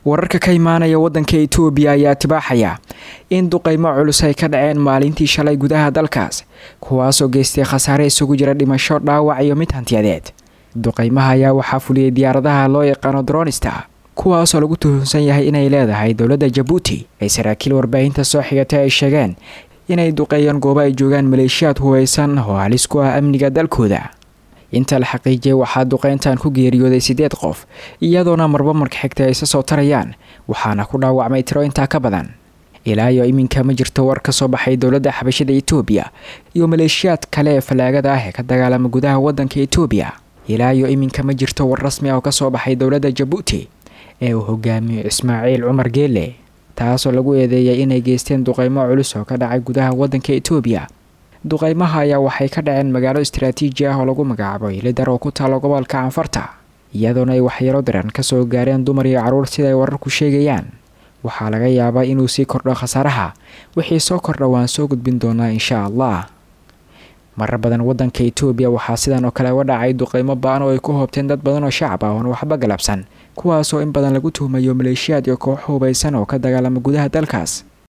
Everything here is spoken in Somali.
wararka ka imaanaya wadanka Itoobiya ayaa tibaaxaya in duqeymo culus ay ka dhaceen maalintii shalay gudaha dalkaas kuwaas oo geystay khasaare isugu jira dhimasho, dhaawac iyo mid hantiyadeed. duqeymaha ayaa waxaa fuliyay diyaaradaha loo yaqaan dronista kuwaas oo lagu tuhunsan yahay inay leedahay dowladda Djibouti. ay saraakiil warbaahinta soo xigatay ay sheegeen inay duqeeyaan goobo ay joogaan maleeshiyaad hubeysan oo halis ku ah amniga dalkooda. inta la xaqiijiyay waxaa duqeyntan ku geeriyooday 8 qof iyadoona marba marka xigtay ay soo tarayaan, waxaana ku dhaawacmay tiro intaa ka badan. ilaa iyo iminka ma jirto war ka soo baxay dowladda xabashida Itoobiya iyo maleeshiyaad kale ee falaagada ah ee ka dagaalama gudaha wadanka Itoobiya. ilaa iyo iminka ma jirto war rasmi ah oo ka soo baxay dowladda Djibouti ee uu hogaamiyo Ismaaciil Cumar Geele, taasoo lagu eedeeyay inay geysteen duqeymo culus oo ka dhacay gudaha wadanka Itoobiya. duqeymaha ayaa waxay ka dhaceen magaalo istiraatiiji ah oo lagu magacaabo Iledar oo ku taal gobolka Anfarta, iyadoona ay waxyeelo daran ka soo gaareen dumar iyo caruur sida ay wararku sheegayaan. waxaa laga yaabaa inuu sii kordho khasaaraha, wixii soo kordha waan soo gudbin doonaa insha Allah. marar badan wadanka Itoobiya waxaa sidan oo kale uga dhacay duqeymo ba'an oo ay ku hoobteen dad badan oo shacab ah oo waxba galabsan, kuwaas oo in badan lagu tuhmayo maleeshiyaad iyo koox hubeysan oo ka dagaalama gudaha dalkaas.